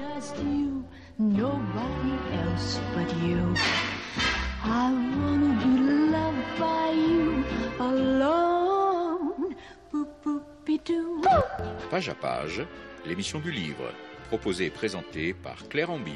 just you, nobody else but you. I wanna be loved by you alone. Boop, boop-be-doo. Page à page, l'émission du livre, proposée et présentée par Claire Ambil.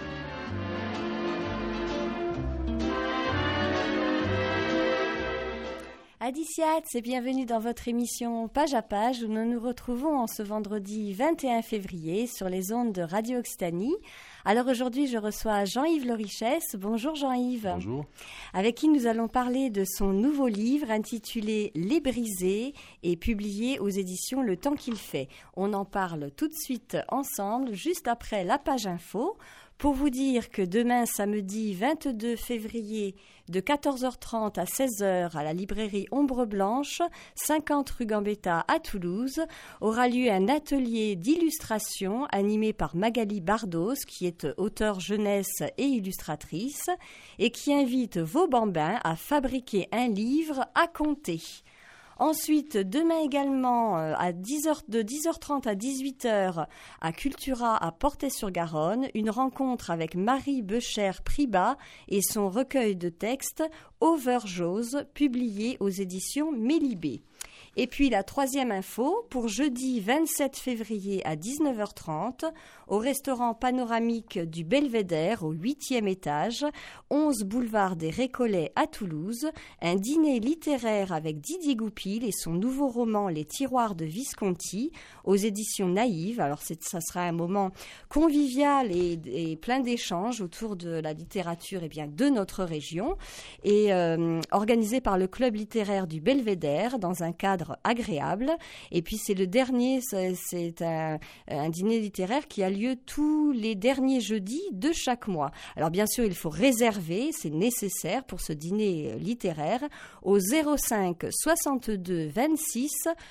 Adiciats et bienvenue dans votre émission Page à page où nous nous retrouvons en ce vendredi 21 février sur les ondes de Radio Occitanie. Alors aujourd'hui, je reçois Jean-Yves Lorichesse. Bonjour Jean-Yves. Bonjour. Avec qui nous allons parler de son nouveau livre intitulé Les Brisés et publié aux éditions Le Temps qu'il fait. On en parle tout de suite ensemble, juste après la page info. Pour vous dire que demain, samedi 22 février, de 14h30 à 16h à la librairie Ombre Blanche, 50 rue Gambetta à Toulouse, aura lieu un atelier d'illustration animé par Magali Bardos, qui est auteure jeunesse et illustratrice, et qui invite vos bambins à fabriquer un livre à compter. Ensuite, demain également, de 10h30 à 18h, à Cultura à Portet-sur-Garonne, une rencontre avec Marie Becher-Pribat et son recueil de textes Overjose, publié aux éditions Mélibé. Et puis la troisième info, pour jeudi 27 février à 19h30, au restaurant panoramique du Belvédère, au 8e étage, 11 boulevard des Récollets à Toulouse, un dîner littéraire avec Didier Goupil et son nouveau roman Les Tiroirs de Visconti, aux éditions Naïve. Alors ça sera un moment convivial et plein d'échanges autour de la littérature de notre région, et organisé par le club littéraire du Belvédère dans un cadre agréable. Et puis c'est le dernier, c'est un dîner littéraire qui a lieu tous les derniers jeudis de chaque mois. Alors bien sûr, il faut réserver, c'est nécessaire pour ce dîner littéraire, au 05 62 26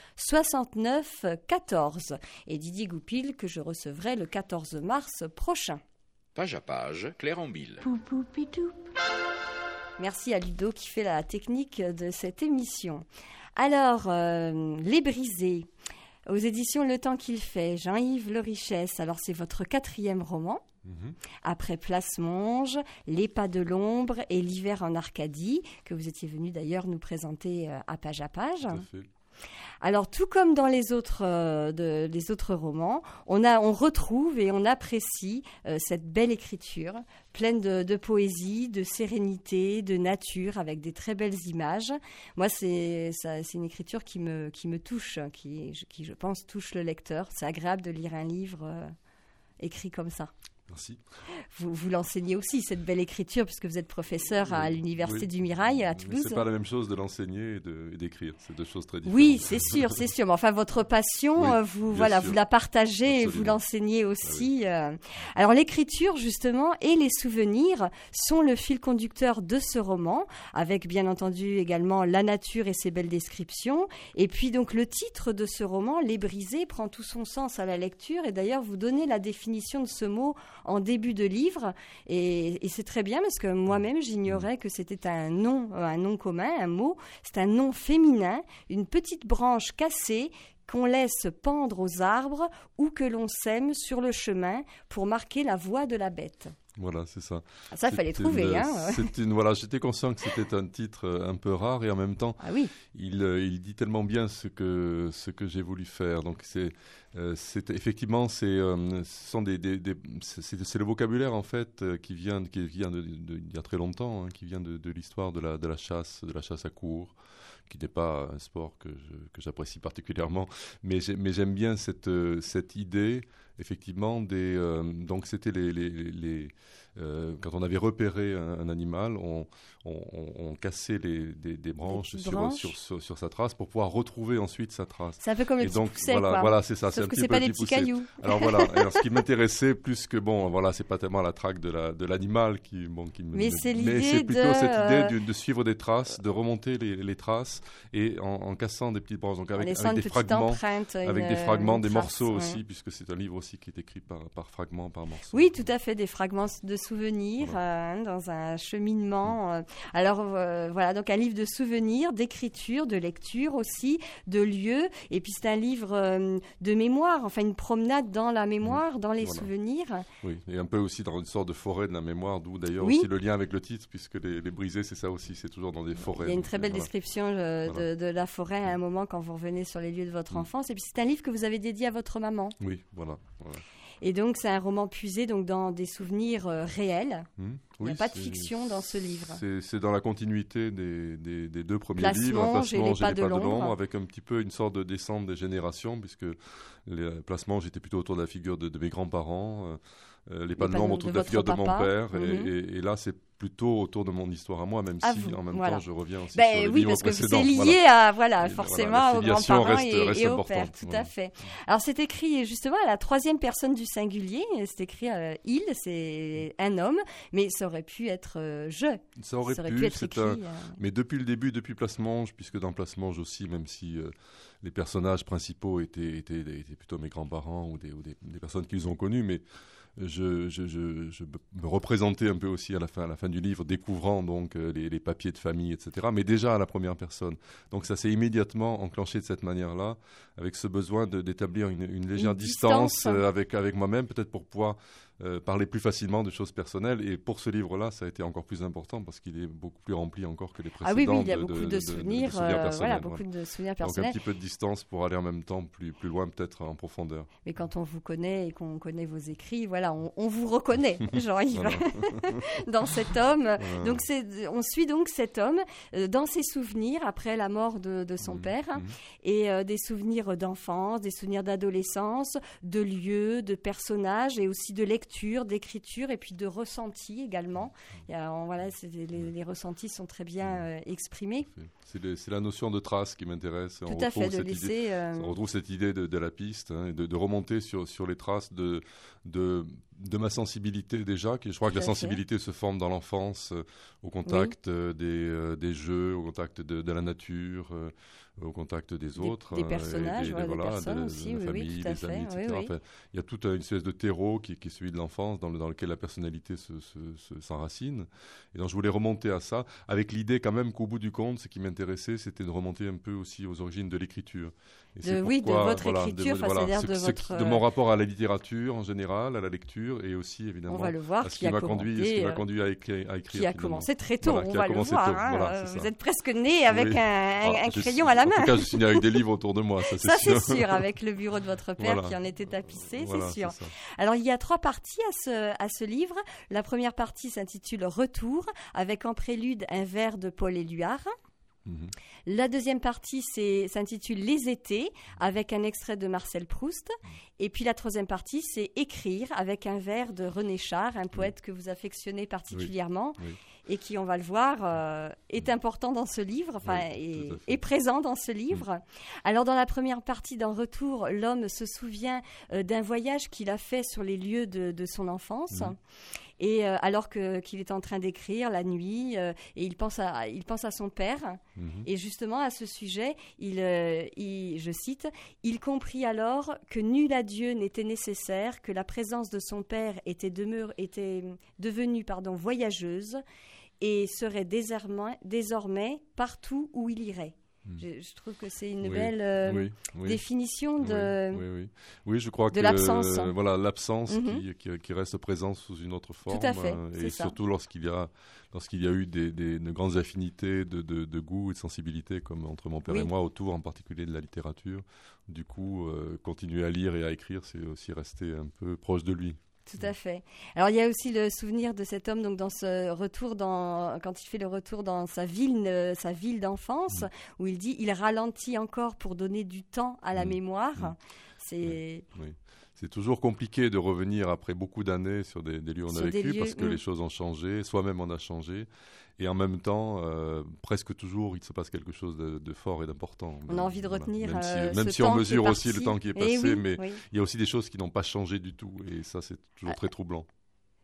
69 14. Et Didier Goupil que je recevrai le 14 mars prochain. Page à page, Claire Ambil. Merci à Ludo qui fait la technique de cette émission. Alors, Les Brisés, aux éditions Le Temps qu'il fait, Jean-Yves Lorichesse. Alors, c'est votre 4e roman. Après Place Monge, Les Pas de l'Ombre et L'Hiver en Arcadie, que vous étiez venu d'ailleurs nous présenter à Page à page. Tout à fait. Alors, tout comme dans les autres romans, on retrouve et on apprécie cette belle écriture, pleine de poésie, de sérénité, de nature, avec des très belles images. Moi, c'est une écriture qui me touche, qui, je pense, touche le lecteur. C'est agréable de lire un livre écrit comme ça. Merci. Vous l'enseignez aussi, cette belle écriture, puisque vous êtes professeur à l'Université du Mirail à Toulouse. Mais c'est pas la même chose de l'enseigner et d'écrire. C'est deux choses très différentes. Oui, c'est sûr. Mais enfin, votre passion, vous la partagez. Absolument. Et vous l'enseignez aussi. Alors, l'écriture, justement, et les souvenirs sont le fil conducteur de ce roman, avec bien entendu également la nature et ses belles descriptions. Et puis, donc, le titre de ce roman, Les Brisés, prend tout son sens à la lecture. Et d'ailleurs, vous donnez la définition de ce mot en début de livre, et c'est très bien parce que moi-même j'ignorais que c'était un nom commun, un mot. C'est un nom féminin, une petite branche cassée qu'on laisse pendre aux arbres ou que l'on sème sur le chemin pour marquer la voie de la bête. Voilà, c'est ça. Ça, il fallait trouver. J'étais conscient que c'était un titre un peu rare et en même temps, il dit tellement bien ce que j'ai voulu faire. Donc c'est effectivement, c'est le vocabulaire en fait qui vient d'il y a très longtemps, qui vient de l'histoire de la chasse à courre, qui n'est pas un sport que j'apprécie particulièrement, mais j'aime bien cette idée. Effectivement, donc c'était quand on avait repéré un animal, on cassait des branches sur sa trace pour pouvoir retrouver ensuite sa trace. C'est un peu comme les petits poussets, voilà, c'est ça. Sauf que c'est pas des petits cailloux. Alors voilà. Alors ce qui m'intéressait plus que c'est pas tellement la traque de l'animal mais c'est plutôt cette idée de suivre des traces, de remonter les traces et en cassant des petites branches, donc avec des fragments empreinte, avec des fragments, des trace, morceaux ouais. aussi, puisque c'est un livre aussi qui est écrit par fragments, par morceaux. Oui, tout à fait, des fragments de souvenirs dans un cheminement. Alors voilà, donc un livre de souvenirs, d'écriture, de lecture aussi, de lieux. Et puis c'est un livre de mémoire, enfin une promenade dans la mémoire, dans les souvenirs. Oui, et un peu aussi dans une sorte de forêt de la mémoire, d'où d'ailleurs Oui. aussi le lien avec le titre, puisque les brisés, c'est ça aussi, c'est toujours dans des forêts. Il y a une très belle description de la forêt à un moment quand vous revenez sur les lieux de votre enfance. Et puis c'est un livre que vous avez dédié à votre maman. Oui, voilà. Et donc c'est un roman puisé donc, dans des souvenirs réels. Il n'y a pas de fiction dans ce livre. C'est dans la continuité des deux premiers Plasmonge livres, Plasmonge et Les Pas de l'ombre, avec un petit peu une sorte de descente des générations, puisque Plasmonge était plutôt autour de la figure de mes grands-parents, Les Pas de l'ombre autour de la figure de mon père, et là c'est plutôt autour de mon histoire à moi, même si en même temps je reviens aussi sur les livres parce que précédents. c'est lié à forcément la aux filiation grands-parents reste et aux importante. pères, tout à fait. Alors c'est écrit justement à la troisième personne du singulier, c'est écrit il, c'est un homme, mais ça aurait pu être je. Ça aurait pu être écrit. Mais depuis le début, depuis Plasmonge, puisque dans Plasmonge aussi, même si les personnages principaux étaient plutôt mes grands-parents ou des personnes qu'ils ont connues, mais je me représentais un peu aussi à la fin du livre, découvrant donc les papiers de famille, etc. Mais déjà à la première personne. Donc ça s'est immédiatement enclenché de cette manière-là, avec ce besoin d'établir une légère distance avec moi-même, peut-être pour pouvoir parler plus facilement de choses personnelles. Et pour ce livre-là, ça a été encore plus important parce qu'il est beaucoup plus rempli encore que les précédents. Ah oui, il y a beaucoup de souvenirs personnels. Beaucoup de souvenirs personnels. Donc un petit peu de distance pour aller en même temps plus loin, peut-être en profondeur. Mais quand on vous connaît et qu'on connaît vos écrits, voilà, on vous reconnaît, Jean-Yves, dans cet homme. Donc on suit donc cet homme dans ses souvenirs après la mort de son père et des souvenirs d'enfance, des souvenirs d'adolescence, de lieux, de personnages et aussi de lecture, d'écriture et puis de ressenti également. Les ressentis sont très bien exprimés. C'est la notion de trace qui m'intéresse. Tout à fait, de laisser... On retrouve cette idée de la piste, de remonter sur les traces de ma sensibilité déjà. Je crois que la sensibilité se forme dans l'enfance, au contact des jeux, au contact de la nature, au contact des autres. Des personnages, des personnes aussi, la famille, des amis, etc. Enfin, il y a toute une espèce de terreau qui est celui de l'enfance, dans lequel la personnalité s'enracine. Et donc je voulais remonter à ça, avec l'idée quand même qu'au bout du compte, ce qui m'intéressait, c'était de remonter un peu aussi aux origines de l'écriture. De votre écriture, c'est-à-dire de votre... De mon rapport à la littérature en général, à la lecture, et aussi évidemment on va le voir, à ce qui m'a conduit à écrire. Qui a commencé très tôt, on va le voir. Vous êtes presque né avec un crayon à la main. En tout cas, je suis né avec des livres autour de moi, ça c'est sûr, avec le bureau de votre père qui en était tapissé, c'est sûr. Alors il y a 3 parties à ce livre. La première partie s'intitule Retour, avec en prélude un vers de Paul Éluard. La deuxième partie s'intitule Les étés, avec un extrait de Marcel Proust. Et puis la troisième partie, c'est Écrire, avec un vers de René Char, un poète que vous affectionnez particulièrement et qui, on va le voir, est important dans ce livre, est présent dans ce livre. Alors dans la première partie, dans Retour, l'homme se souvient d'un voyage qu'il a fait sur les lieux de son enfance. Et alors qu'il est en train d'écrire la nuit, et il pense à son père. Et justement, à ce sujet, je cite, « Il comprit alors que nul adieu n'était nécessaire, que la présence de son père était devenue voyageuse et serait désormais partout où il irait. » Je trouve que c'est une belle définition de je crois que l'absence. L'absence qui reste présente sous une autre forme. Tout à fait, et surtout lorsqu'il y a eu de grandes affinités de goût et de sensibilité, comme entre mon père et moi, autour en particulier de la littérature. Du coup, continuer à lire et à écrire, c'est aussi rester un peu proche de lui. Tout à fait. Alors il y a aussi le souvenir de cet homme donc dans ce retour quand il fait le retour dans sa ville d'enfance où il dit il ralentit encore pour donner du temps à la mémoire. C'est toujours compliqué de revenir après beaucoup d'années sur des lieux où on a vécu parce que les choses ont changé, soi-même on a changé. Et en même temps, presque toujours, il se passe quelque chose de fort et d'important. On a envie de retenir même si on mesure aussi le temps qui est passé, mais il y a aussi des choses qui n'ont pas changé du tout. Et ça, c'est toujours très troublant.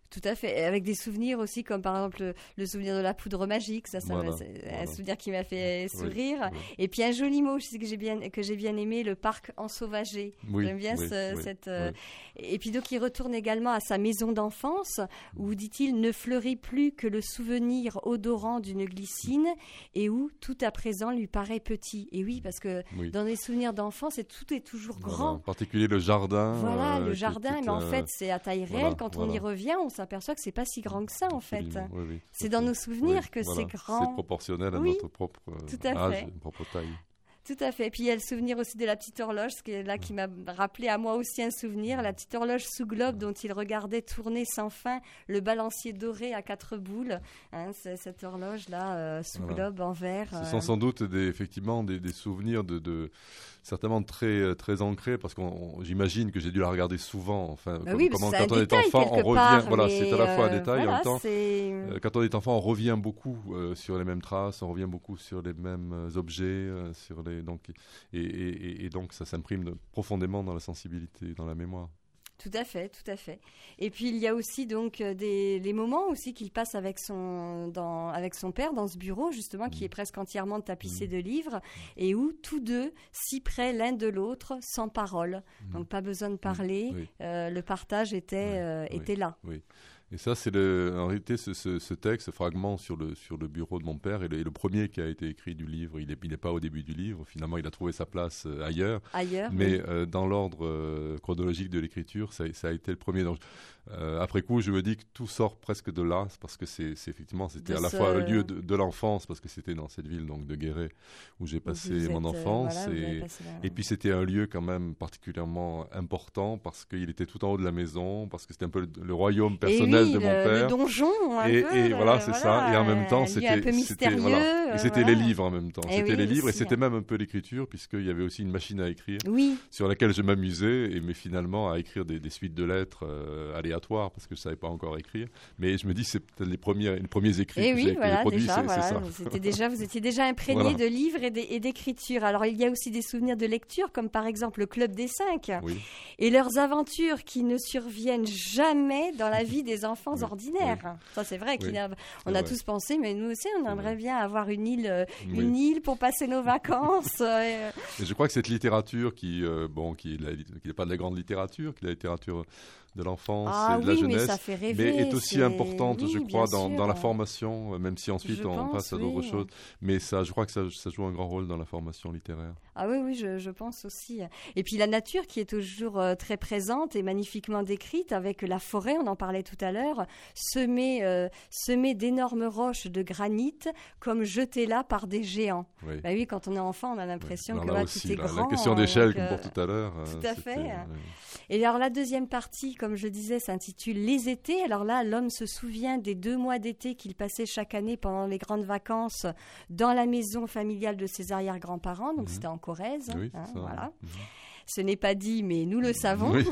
Tout à fait, avec des souvenirs aussi, comme par exemple le souvenir de la poudre magique, c'est un souvenir qui m'a fait sourire. Oui. Et puis un joli mot aussi que j'ai bien aimé, le parc ensauvagé. J'aime bien cette. Et puis donc il retourne également à sa maison d'enfance, où dit-il ne fleurit plus que le souvenir odorant d'une glycine, et où tout à présent lui paraît petit. Et oui, parce que dans les souvenirs d'enfance, tout est toujours grand. En particulier le jardin. Voilà, le jardin, mais en fait c'est à taille réelle. Quand on y revient, on s'aperçoit que c'est pas si grand que ça en fait. C'est dans nos souvenirs que c'est grand. C'est proportionnel à notre propre âge, notre propre taille. Tout à fait. Et puis il y a le souvenir aussi de la petite horloge, qui m'a rappelé à moi aussi un souvenir, la petite horloge sous globe dont il regardait tourner sans fin le balancier doré à 4 boules. C'est cette horloge-là sous globe en verre. Ce sont sans doute effectivement des souvenirs certainement très, très ancrés, parce que j'imagine que j'ai dû la regarder souvent. Enfin, quand on est enfant, on revient. Voilà, c'est à la fois un détail, en même temps. Quand on est enfant, on revient beaucoup sur les mêmes traces, on revient beaucoup sur les mêmes objets, donc ça s'imprime profondément dans la sensibilité, dans la mémoire. Tout à fait, tout à fait. Et puis il y a aussi donc les moments aussi qu'il passe avec son père dans ce bureau justement qui est presque entièrement tapissé de livres et où tous deux, si près l'un de l'autre, sans parole. Donc pas besoin de parler, le partage était là. Oui. Et ça, c'est en réalité ce texte, ce fragment sur le bureau de mon père, est le premier qui a été écrit du livre. Il n'est pas au début du livre. Finalement, il a trouvé sa place ailleurs. Mais dans l'ordre chronologique de l'écriture, ça a été le premier. Donc, après coup, je me dis que tout sort presque de là, parce que c'était à la fois le lieu de l'enfance, parce que c'était dans cette ville donc de Guéret où j'ai passé mon enfance, et puis c'était un lieu quand même particulièrement important parce qu'il était tout en haut de la maison, parce que c'était un peu le royaume personnel de mon père. Le donjon, et voilà, c'est ça. Et en même temps, c'était un peu mystérieux. Et c'était les livres en même temps. C'était les livres et c'était même un peu l'écriture, puisqu'il y avait aussi une machine à écrire sur laquelle je m'amusais, mais finalement à écrire des suites de lettres aléatoires, parce que je ne savais pas encore écrire. Mais je me dis, c'est peut-être les premiers écrits que j'ai produits, c'est ça. Vous étiez déjà imprégné de livres et d'écriture. Alors, il y a aussi des souvenirs de lecture, comme par exemple le Club des 5, et leurs aventures qui ne surviennent jamais dans la vie des enfants ordinaires. Ça, c'est vrai qu'on a tous pensé, mais nous aussi, on aimerait bien avoir une île pour passer nos vacances. Et je crois que cette littérature qui n'est pas de la grande littérature, qui est la littérature de l'enfance et de la jeunesse, mais ça fait rêver, mais est aussi importante, je crois, dans la formation, même si ensuite on passe à d'autres choses. Mais je crois que ça joue un grand rôle dans la formation littéraire. Ah oui, je pense aussi. Et puis la nature qui est toujours très présente et magnifiquement décrite, avec la forêt, on en parlait tout à l'heure, semée d'énormes roches de granit, comme jetées là par des géants. Oui, quand on est enfant, on a l'impression que tout est grand. La question d'échelle, comme pour tout à l'heure. Tout à fait. Et alors la deuxième partie, comme je disais, s'intitule Les étés. Alors là, l'homme se souvient des 2 mois d'été qu'il passait chaque année pendant les grandes vacances dans la maison familiale de ses arrière-grands-parents. Donc c'était en Corrèze. Oui, c'est ça. Voilà. Ce n'est pas dit, mais nous le savons. Oui.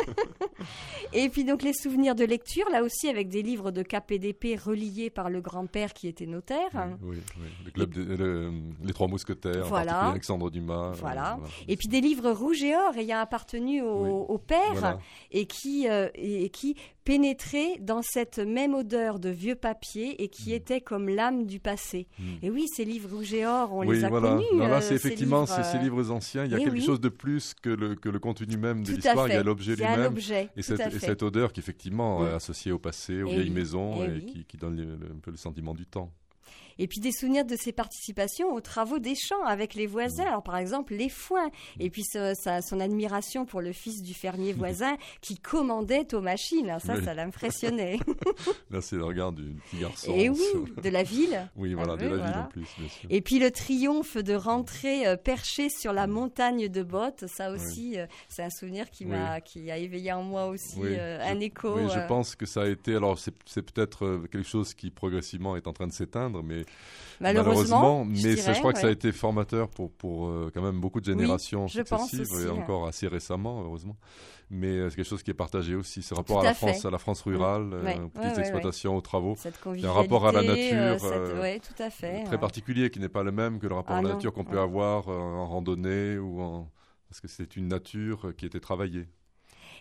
Et puis donc les souvenirs de lecture, là aussi avec des livres de KPDP reliés par le grand-père qui était notaire. Oui. Le club les Trois Mousquetaires, en particulier Alexandre Dumas. Voilà. Et puis des livres rouges et or ayant appartenu au père et qui pénétraient dans cette même odeur de vieux papier et qui étaient comme l'âme du passé. Et oui, ces livres rouges et or, on les a connus. Là, c'est effectivement ces livres anciens. Il y a quelque chose de plus que le contenu même de l'histoire. Il y a l'objet lui-même. Et cette odeur qui, effectivement, est associée au passé, aux vieilles maisons, et qui donne un peu le sentiment du temps. Et puis des souvenirs de ses participations aux travaux des champs avec les voisins. Alors par exemple les foins. Et puis son admiration pour le fils du fermier voisin qui commandait aux machines. Alors ça l'impressionnait. Là c'est le regard du petit garçon. Et de la ville. Oui, voilà, de la ville en plus, bien sûr. Et puis le triomphe de rentrer perché sur la montagne de Bottes. Ça aussi, c'est un souvenir qui a éveillé en moi aussi un écho. Oui, je pense que ça a été... Alors c'est peut-être quelque chose qui progressivement est en train de s'éteindre, mais malheureusement, mais je crois que ça a été formateur pour quand même beaucoup de générations successives, et encore assez récemment, heureusement. Mais c'est quelque chose qui est partagé aussi, ce rapport à la France rurale, aux petites exploitations, aux travaux. Il un rapport à la nature tout à fait, très particulier, qui n'est pas le même que le rapport à la nature qu'on peut avoir en randonnée, parce que c'est une nature qui était travaillée.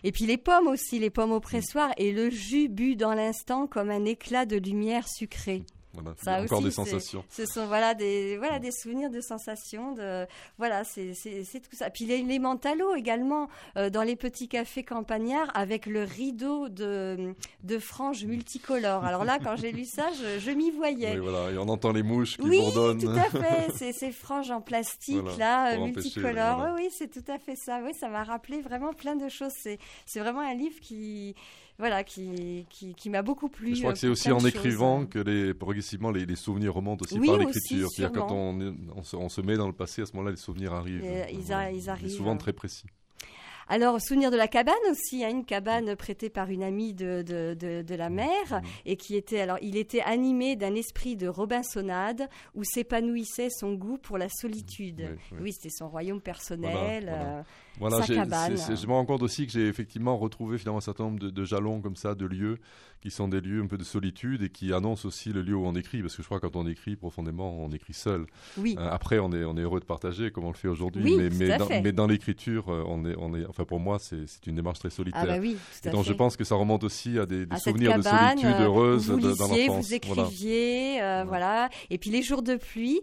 Et puis les pommes aussi, les pommes au pressoir et le jus bu dans l'instant comme un éclat de lumière sucrée. Voilà, Ça encore aussi, des sensations. Ce sont des souvenirs de sensations. C'est tout ça. Puis les mentalos également dans les petits cafés campagnards avec le rideau de franges multicolores. Alors là, quand j'ai lu ça, je m'y voyais. Oui, voilà, et on entend les mouches qui Oui, bourdonnent. tout à fait. Ces franges en plastique Voilà, là, pour multicolores. empêcher, Oui, c'est tout à fait ça. Oui, ça m'a rappelé vraiment plein de choses. C'est vraiment un livre qui m'a beaucoup plu. Je crois que c'est aussi en écrivant que progressivement les souvenirs remontent aussi par l'écriture. Aussi, c'est-à-dire quand on se met dans le passé, à ce moment-là, les souvenirs arrivent. Ils arrivent. Et souvent très précis. Alors, souvenir de la cabane aussi, une cabane prêtée par une amie de la mère et il était animé d'un esprit de Robinsonade où s'épanouissait son goût pour la solitude. Oui, c'était son royaume personnel. Voilà, sa cabane. Je me rends compte aussi que j'ai effectivement retrouvé finalement un certain nombre de jalons comme ça, de lieux qui sont des lieux un peu de solitude et qui annoncent aussi le lieu où on écrit, parce que je crois que quand on écrit profondément, on écrit seul. Oui. Après, on est heureux de partager comme on le fait aujourd'hui, oui, mais dans l'écriture, enfin pour moi, c'est une démarche très solitaire. Ah bah oui, tout à et donc fait. je pense que ça remonte aussi à des souvenirs cette cabane, de solitude heureuse vous dans lisiez, l'enfance. vous écriviez, voilà. Et puis les jours de pluie,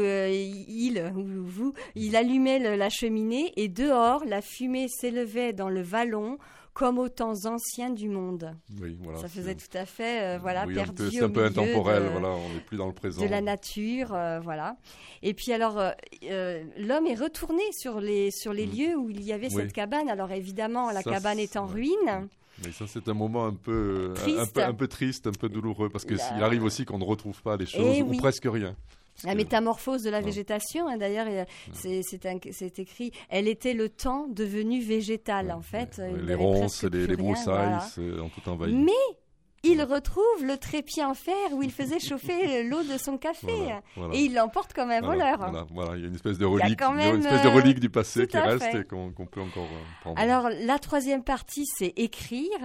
il allumait la cheminée et dehors, la fumée s'élevait dans le vallon comme aux temps anciens du monde. Oui, voilà, ça faisait tout à fait, perdu c'est un peu intemporel, on n'est plus dans le présent. De la nature, voilà. Et puis alors, l'homme est retourné sur les lieux où il y avait cette cabane. Alors évidemment, la cabane est en ruine. Mais ça, c'est un moment un peu triste, un peu douloureux, parce qu'il arrive aussi qu'on ne retrouve pas les choses, ou presque rien. La métamorphose de la végétation, d'ailleurs, c'est écrit, elle était le temps devenu végétal, en fait. Les ronces, les broussailles ont tout envahi. Mais il retrouve le trépied en fer où il faisait chauffer l'eau de son café. Voilà. Et il l'emporte comme un voleur. Voilà, il y a une espèce de relique, du passé qui reste et qu'on peut encore prendre. Alors, la troisième partie, c'est écrire.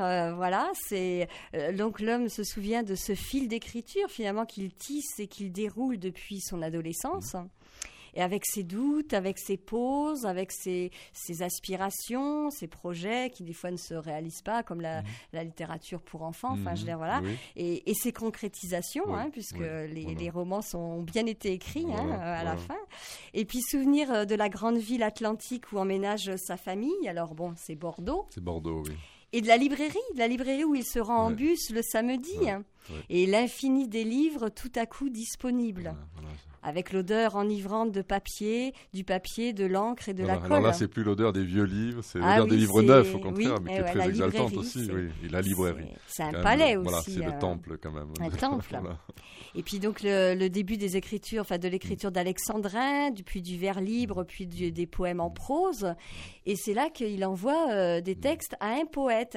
Donc, l'homme se souvient de ce fil d'écriture, finalement, qu'il tisse et qu'il déroule depuis son adolescence. Et avec ses doutes, avec ses pauses, avec ses aspirations, ses projets qui des fois ne se réalisent pas, comme la littérature pour enfants, et ses concrétisations, puisque les romans ont bien été écrits à la fin. Et puis souvenir de la grande ville atlantique où emménage sa famille. Alors bon, c'est Bordeaux. C'est Bordeaux, oui. Et de la librairie où il se rend en bus le samedi. Et l'infini des livres tout à coup disponibles. Avec l'odeur enivrante du papier, de l'encre et de la colle. Alors là, c'est plus l'odeur des vieux livres, c'est l'odeur des livres neufs, au contraire, mais qui est très exaltante aussi. Et la librairie. C'est un palais aussi. Voilà, c'est le temple quand même. Un temple. Et puis donc le début des écritures, de l'écriture d'Alexandrin, puis du vers libre, puis des poèmes en prose. Et c'est là qu'il envoie des textes à un poète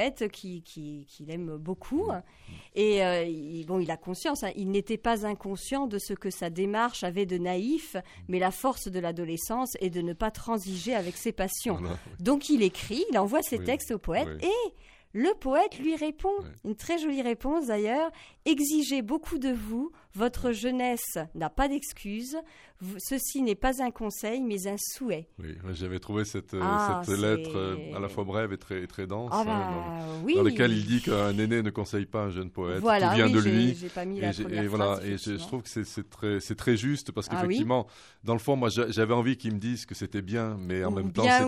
qu'il aime beaucoup. Et il a conscience, il n'était pas inconscient de ce que sa démarche avait de naïf, mais la force de l'adolescence est de ne pas transiger avec ses passions. Donc il écrit, il envoie ses textes au poète et le poète lui répond, une très jolie réponse d'ailleurs, « Exigez beaucoup de vous, votre jeunesse n'a pas d'excuse, ceci n'est pas un conseil, mais un souhait. » Oui, j'avais trouvé cette lettre à la fois brève et très dense, dans laquelle il dit qu'un aîné ne conseille pas un jeune poète, tout vient de lui. J'ai pas mis la première phrase, et je trouve que c'est très juste, parce qu'effectivement, dans le fond, moi j'avais envie qu'il me dise que c'était bien, mais en même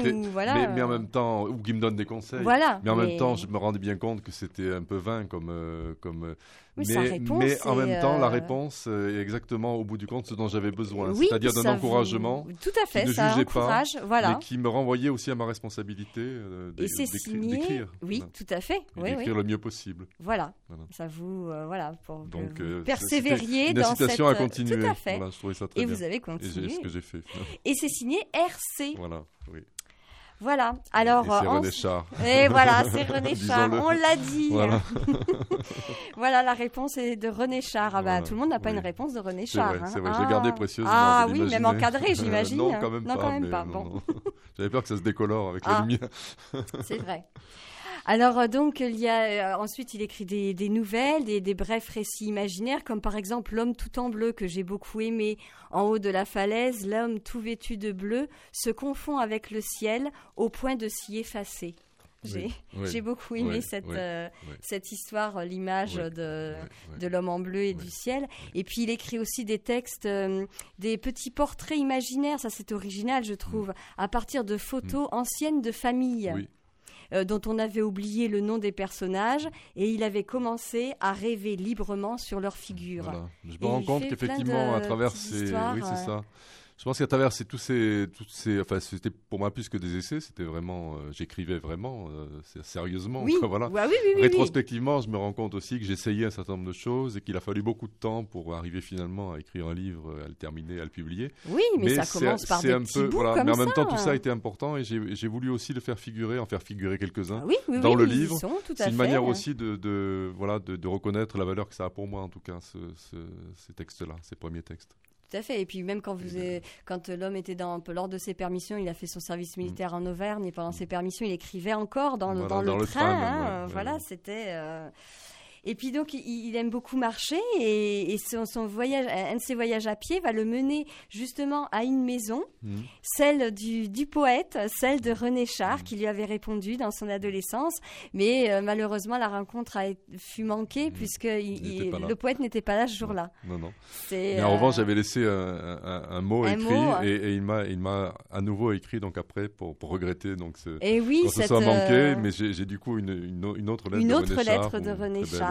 temps, ou qu'il me donne des conseils, mais en même temps, je me rendais bien compte que c'était un peu vain mais en même temps, la réponse est exactement au bout du compte ce dont j'avais besoin, c'est-à-dire d'un encouragement tout à fait, qui ne ça jugeait pas, mais qui me renvoyait aussi à ma responsabilité d'écrire. Oui, tout à fait. D'écrire le mieux possible. Voilà. Ça vous donc persévériez dans cette... Une incitation à continuer. Tout à fait. Voilà, je trouvais ça très bien. Et vous avez continué. Et c'est ce que j'ai fait. Et c'est signé RC. Voilà, oui. Voilà. Alors, c'est René Char. Et voilà, c'est René Char. On l'a dit. Voilà. Voilà, la réponse est de René Char. Tout le monde n'a pas une réponse de René Char. C'est vrai, je l'ai gardé précieusement. Ah oui, même encadré, j'imagine. Non, quand même pas. Bon. J'avais peur que ça se décolore avec la lumière. C'est vrai. Alors donc ensuite il écrit des nouvelles, des brefs récits imaginaires, comme par exemple L'homme tout en bleu que j'ai beaucoup aimé. En haut de la falaise, l'homme tout vêtu de bleu se confond avec le ciel au point de s'y effacer. J'ai beaucoup aimé cette histoire, l'image de l'homme en bleu et du ciel. Et puis il écrit aussi des textes, des petits portraits imaginaires, ça c'est original je trouve, à partir de photos anciennes de famille. Dont on avait oublié le nom des personnages, et il avait commencé à rêver librement sur leurs figures. Voilà. Je me rends compte qu'effectivement, à travers ces... Oui, c'est ça. Je pense qu'à travers tous ces... Enfin, c'était pour moi plus que des essais, c'était vraiment... j'écrivais vraiment, sérieusement. Oui. Voilà. Oui. Rétrospectivement, je me rends compte aussi que j'essayais un certain nombre de choses et qu'il a fallu beaucoup de temps pour arriver finalement à écrire un livre, à le terminer, à le publier. Oui, mais ça commence par des petits bouts comme ça. Mais en même temps, tout ça a été important, et j'ai voulu aussi le faire figurer, en faire figurer quelques-uns dans le livre. C'est une manière aussi de reconnaître la valeur que ça a pour moi, en tout cas, ces textes-là, ces premiers textes. Tout à fait. Et puis même quand l'homme était lors de ses permissions, il a fait son service militaire en Auvergne, et pendant ses permissions, il écrivait encore dans le train. Voilà, c'était... Et puis donc, il aime beaucoup marcher, et son voyage, un de ses voyages à pied va le mener justement à une maison, celle du poète, celle de René Char, qui lui avait répondu dans son adolescence. Mais malheureusement, la rencontre fut manquée, puisque le poète n'était pas là ce jour-là. Non. Mais en revanche, j'avais laissé un mot écrit, et il m'a à nouveau écrit donc après pour regretter donc ce soit manqué. Mais j'ai du coup une autre lettre de René Char.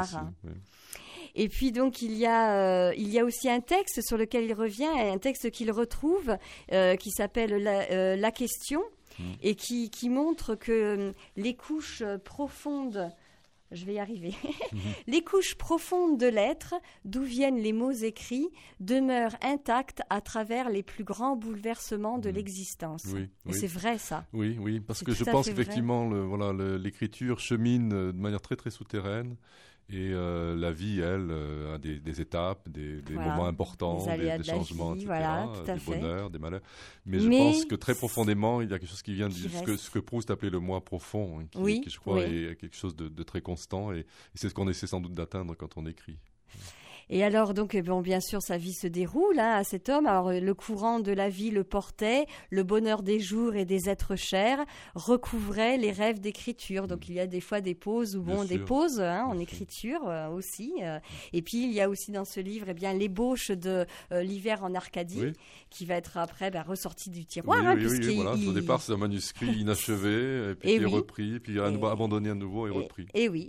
Et puis donc il y a aussi un texte sur lequel il revient, un texte qu'il retrouve qui s'appelle La question, et qui montre que les couches profondes, je vais y arriver, les couches profondes de l'être, d'où viennent les mots écrits, demeurent intactes à travers les plus grands bouleversements de l'existence. Et c'est vrai ça. Oui, parce que je pense qu'effectivement l'écriture chemine de manière très très souterraine. Et la vie, elle, a des étapes, des moments importants, des changements, etc., des bonheurs, des malheurs. Mais je pense que très profondément, il y a quelque chose qui vient de ce que Proust appelait le moi profond, qui je crois est quelque chose de très constant, et c'est ce qu'on essaie sans doute d'atteindre quand on écrit. Et alors, donc, bien sûr, sa vie se déroule à cet homme. Alors, le courant de la vie le portait, le bonheur des jours et des êtres chers recouvrait les rêves d'écriture. Donc, il y a des fois des pauses, des pauses en écriture aussi. Et puis, il y a aussi dans ce livre l'ébauche de l'hiver en Arcadie, qui va être après ressorti du tiroir. Au départ, c'est un manuscrit inachevé, et puis repris, puis abandonné à nouveau et repris.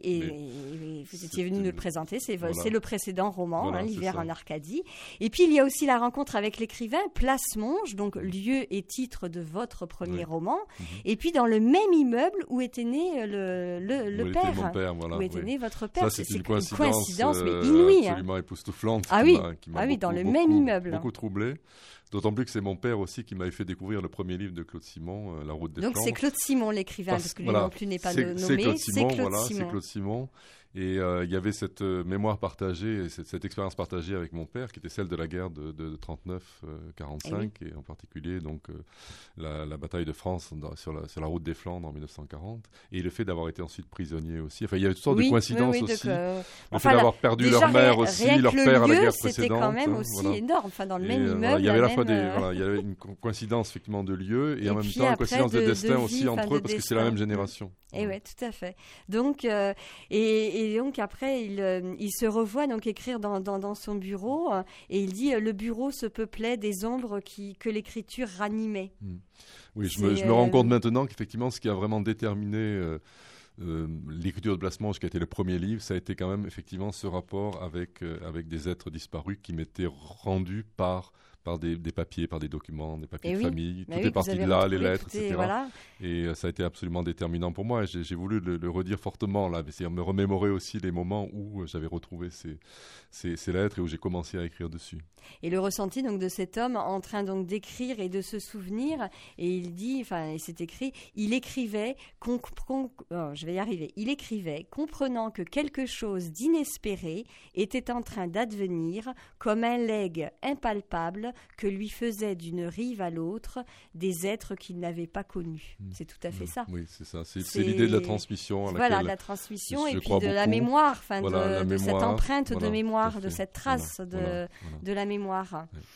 Vous étiez venu nous le présenter, c'est le précédent roman. L'hiver en Arcadie. Et puis il y a aussi la rencontre avec l'écrivain, Place Monge, donc lieu et titre de votre premier roman. Et puis dans le même immeuble où était né le père, mon père, où était né votre père. Ça, c'est une coïncidence mais inouïe. Absolument époustouflante. Qui m'a dans le même immeuble. Beaucoup troublé. D'autant plus que c'est mon père aussi qui m'avait fait découvrir le premier livre de Claude Simon, La Route des Flandres. Donc c'est Claude Simon l'écrivain, parce que lui non plus n'est pas nommé. C'est Claude Simon. Et il y avait cette mémoire partagée, cette expérience partagée avec mon père, qui était celle de la guerre de 39-45, et en particulier donc la bataille de France sur la route des Flandres en 1940, et le fait d'avoir été ensuite prisonnier aussi. Enfin, il y avait toutes sortes de coïncidences aussi. Le fait d'avoir perdu leur mère aussi, leur père à la guerre précédente. C'était quand même aussi énorme. Enfin, dans le même immeuble. Il y avait il y avait une coïncidence effectivement de lieux, et en même temps une coïncidence de destin aussi entre eux, parce que c'est la même génération. Et oui, tout à fait. Donc, et donc après, il se revoit donc écrire dans son bureau, et il dit le bureau se peuplait des ombres que l'écriture ranimait. Oui, je me rends compte maintenant qu'effectivement, ce qui a vraiment déterminé l'écriture de Place Monge, qui a été le premier livre, ça a été quand même effectivement ce rapport avec des êtres disparus qui m'étaient rendus par des papiers, par des documents, des papiers de famille. Tout est parti de là, les lettres, etc. Voilà. Et ça a été absolument déterminant pour moi. J'ai voulu le redire fortement, là, c'est-à-dire me remémorer aussi les moments où j'avais retrouvé ces lettres et où j'ai commencé à écrire dessus. Et le ressenti donc de cet homme en train donc d'écrire et de se souvenir, et il dit, et c'est écrit, il écrivait, il écrivait, comprenant que quelque chose d'inespéré était en train d'advenir, comme un legs impalpable que lui faisaient d'une rive à l'autre des êtres qu'il n'avait pas connus. C'est tout à fait ça. Oui, c'est ça. C'est l'idée de la transmission. De la transmission, et puis de la mémoire, de cette empreinte de mémoire, de cette trace de la mémoire.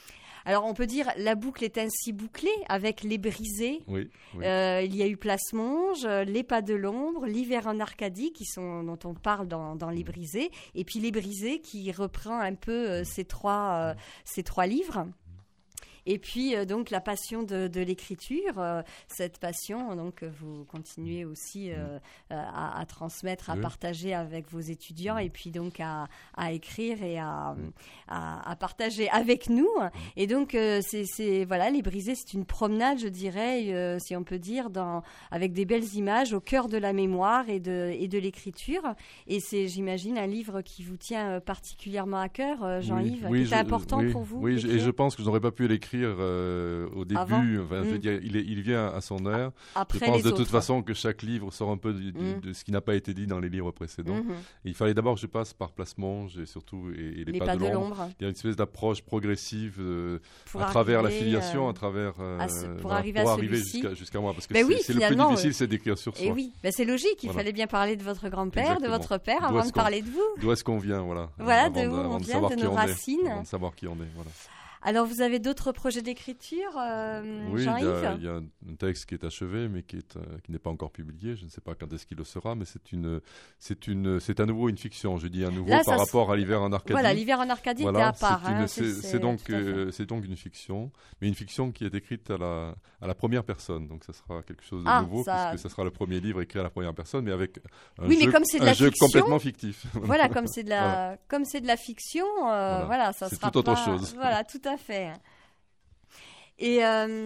Alors on peut dire la boucle est ainsi bouclée avec Les Brisés. Oui. Il y a eu Place Monge, Les Pas de l'ombre, L'hiver en Arcadie dont on parle dans Les Brisés, et puis Les Brisés qui reprend un peu ces trois livres. Et puis donc la passion de l'écriture, cette passion donc vous continuez aussi à transmettre, à partager avec vos étudiants, et puis donc à écrire et à partager avec nous. Et donc c'est voilà, Les Brisés, c'est une promenade, je dirais, si on peut dire, avec des belles images au cœur de la mémoire et de l'écriture. Et c'est, j'imagine, un livre qui vous tient particulièrement à cœur, Jean-Yves. C'est important pour vous. Oui, et je pense que je n'aurais pas pu l'écrire au début. Enfin, je veux dire, il vient à son heure. Après, je pense de toute façon que chaque livre sort un peu de ce qui n'a pas été dit dans les livres précédents. Et il fallait d'abord que je passe par Place Monge et surtout et les pas de l'ombre. Il y a une espèce d'approche progressive à travers la filiation, à travers pour arriver jusqu'à moi, parce que c'est le plus difficile, c'est d'écrire sur soi. Et oui, c'est logique. Il fallait bien parler de votre grand-père, de votre père, avant de parler de vous. D'où est-ce qu'on vient, voilà. Voilà, de où on vient, de nos racines. Avant de savoir qui on est, voilà. Alors, vous avez d'autres projets d'écriture, oui, Jean-Yves ? Il y a un texte qui est achevé, mais qui n'est pas encore publié. Je ne sais pas quand est-ce qu'il le sera, mais c'est à nouveau une fiction. Je dis à nouveau là, par rapport à L'hiver en Arcadie. Voilà, L'hiver en Arcadie était à part. C'est donc une fiction, mais une fiction qui est écrite à la première personne. Donc, ça sera quelque chose de nouveau, puisque ça sera le premier livre écrit à la première personne, mais avec un jeu complètement fictif. Voilà, comme c'est de la fiction, voilà, ça sera tout autre chose. Voilà, tout à fait. Et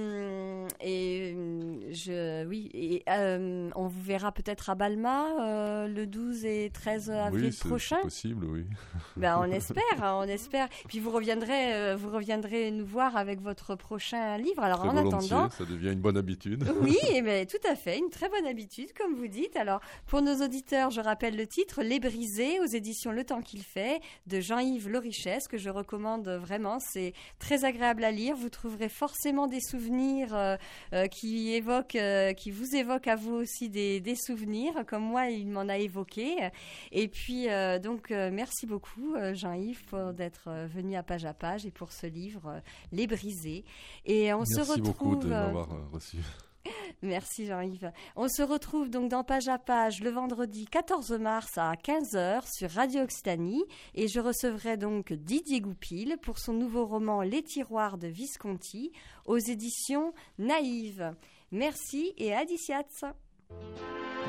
on vous verra peut-être à Balma le 12 et 13 avril prochain. Oui, c'est possible, oui. Ben, on espère. Puis vous reviendrez nous voir avec votre prochain livre. Alors très en attendant, ça devient une bonne habitude. Oui, mais tout à fait, une très bonne habitude, comme vous dites. Alors pour nos auditeurs, je rappelle le titre, Les Brisés, aux éditions Le Temps qu'il fait, de Jean-Yves Lorichesse, que je recommande vraiment. C'est très agréable à lire. Vous trouverez forcément des souvenirs qui vous évoquent à vous aussi des souvenirs, comme moi il m'en a évoqué. Et puis donc merci beaucoup Jean-Yves d'être venu à Page et pour ce livre Les Brisés. Et on se retrouve. Merci beaucoup de m'avoir reçu. Merci Jean-Yves. On se retrouve donc dans Page à Page le vendredi 14 mars à 15h sur Radio Occitanie, et je recevrai donc Didier Goupil pour son nouveau roman Les Tiroirs de Visconti aux éditions Naïve. Merci et à diciat.